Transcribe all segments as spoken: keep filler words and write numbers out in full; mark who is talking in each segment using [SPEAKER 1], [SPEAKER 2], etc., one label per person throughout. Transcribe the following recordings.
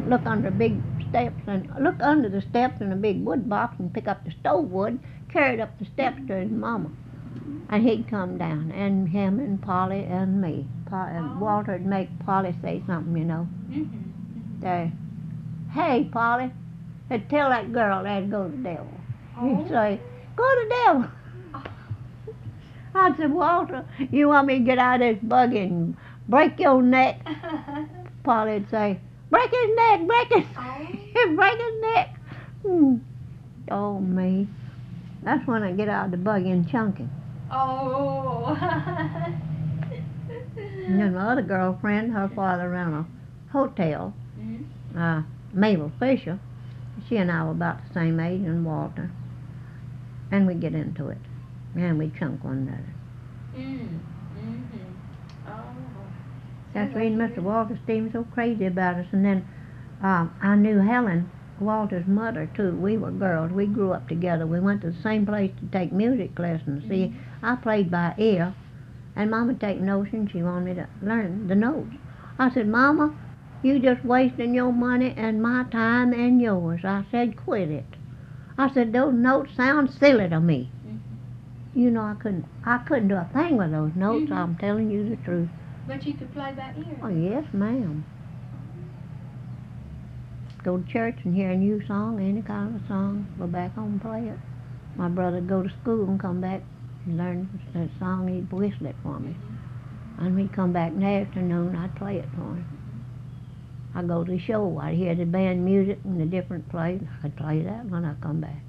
[SPEAKER 1] look under big steps and look under the steps in a big wood box and pick up the stove wood, carry it up the steps to his mama. And he'd come down, and him and Polly and me. Pa- and Walter'd make Polly say something, you know.
[SPEAKER 2] Mm-hmm.
[SPEAKER 1] Say, hey, Polly, he'd tell that girl that'd go to the devil.
[SPEAKER 2] Oh.
[SPEAKER 1] He'd say, go to the devil. I said, Walter, you want me to get out of this buggy and break your neck? Polly'd say, break his neck, break his,
[SPEAKER 2] Oh.
[SPEAKER 1] break his neck. Hmm. Oh, me. That's when I get out of the buggy and chunk him.
[SPEAKER 2] Oh.
[SPEAKER 1] And then my other girlfriend, her father ran a hotel,
[SPEAKER 2] Mm-hmm.
[SPEAKER 1] uh, Mabel Fisher. She and I were about the same age, and Walter. And we get into it. And we chunk one another.
[SPEAKER 2] Mm. Mm-hmm. Oh.
[SPEAKER 1] That's
[SPEAKER 2] Sounds
[SPEAKER 1] the reason
[SPEAKER 2] like
[SPEAKER 1] Mister
[SPEAKER 2] you-
[SPEAKER 1] Walter seemed so crazy about us. And then um, I knew Helen, Walter's mother, too. We were girls. We grew up together. We went to the same place to take music lessons. See,
[SPEAKER 2] Mhm.
[SPEAKER 1] I played by ear, and Mama take notes, and she wanted me to learn the notes. I said, Mama, you just wasting your money and my time and yours. I said, quit it. I said, those notes sound silly to me.
[SPEAKER 2] Mhm.
[SPEAKER 1] You know, I couldn't, I couldn't do a thing with those notes.
[SPEAKER 2] Mhm.
[SPEAKER 1] I'm telling you the truth.
[SPEAKER 2] But you could play by ear.
[SPEAKER 1] Oh, yes, ma'am. Go to church and hear a new song, any kind of a song, go back home and play it. My brother'd go to school and come back and learn the song, he'd whistle it for me.
[SPEAKER 2] Mhm.
[SPEAKER 1] And we'd come back in the afternoon, I'd play it for him. I'd go to the show, I'd hear the band music in the different place, I'd play that when I come back.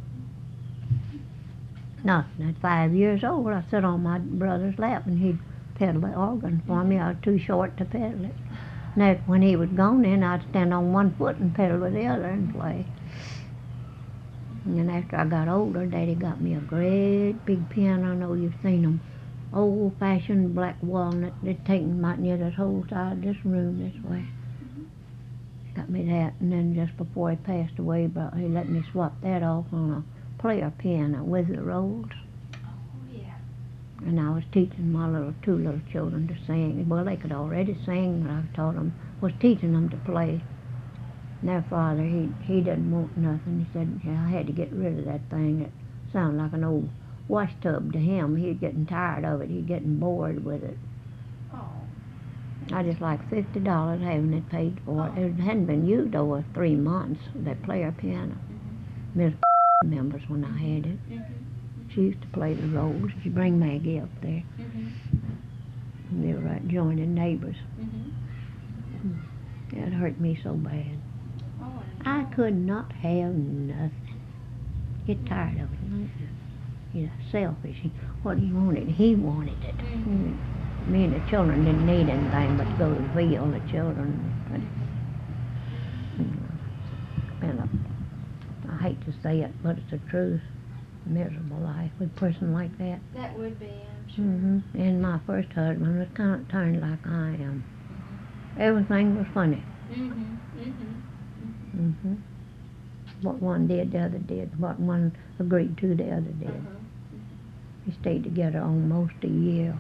[SPEAKER 1] Nothing. At five years old, I sat on my brother's lap and he'd pedal the organ for me. I was too short to pedal it. Now, when he was gone, then I'd stand on one foot and pedal with the other and play. And then after I got older, Daddy got me a great big piano. I know you've seen them. Old-fashioned black walnut. They'd taken about near this whole side of this room this way. Got me that, and then just before he passed away, but he let me swap that off on a player piano with the rolls.
[SPEAKER 2] Oh, yeah.
[SPEAKER 1] And I was teaching my little two little children to sing. Well, they could already sing, but I taught them, was teaching them to play. And their father, he he didn't want nothing. He said, yeah, I had to get rid of that thing. It sounded like an old wash tub to him. He was getting tired of it. He was getting bored with it.
[SPEAKER 2] Oh.
[SPEAKER 1] I just like fifty dollars having it paid for. It hadn't been used over three months, that player piano.
[SPEAKER 2] Mm-hmm.
[SPEAKER 1] Miss remembers when I had it.
[SPEAKER 2] Mm-hmm.
[SPEAKER 1] She used to play the rolls. She'd bring Maggie up there.
[SPEAKER 2] Mm-hmm.
[SPEAKER 1] And they were right joining neighbors.
[SPEAKER 2] Mm-hmm.
[SPEAKER 1] It hurt me so bad.
[SPEAKER 2] Oh,
[SPEAKER 1] I could not have nothing. Get tired of it. You know, selfish. What he wanted, he wanted it.
[SPEAKER 2] Mhm.
[SPEAKER 1] Me and the children didn't need anything but to go to the field. The children, but, you know, been a, I hate to say it, but it's the truth. Miserable life with a person like that.
[SPEAKER 2] That would be, I'm sure.
[SPEAKER 1] hmm And my first husband was kind of turned like I am. Everything was funny.
[SPEAKER 2] Mm-hmm. Mm-hmm.
[SPEAKER 1] hmm What one did, the other did. What one agreed to, the other did.
[SPEAKER 2] Uh-huh.
[SPEAKER 1] We stayed together almost a year.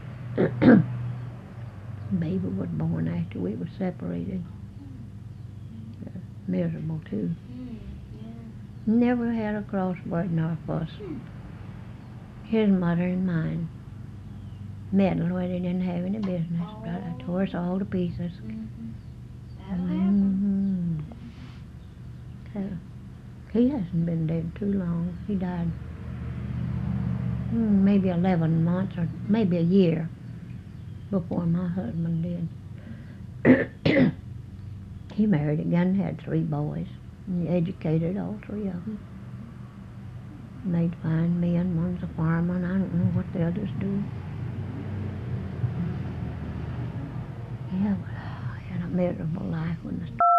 [SPEAKER 1] Baby was born after we were separated. Uh, miserable too.
[SPEAKER 2] Mm, yeah.
[SPEAKER 1] Never had a crossword nor fuss. His mother and mine meddled where they didn't have any business.
[SPEAKER 2] Oh.
[SPEAKER 1] But I tore us all to pieces.
[SPEAKER 2] Mm-hmm. That'll happen.
[SPEAKER 1] Mhm. So, he hasn't been dead too long. He died mm, maybe eleven months or maybe a year before my husband did. He married again, had three boys, and he educated all three of them. Made fine men. One's a farmer, and I don't know what the others do. Yeah, well, I had a miserable life when the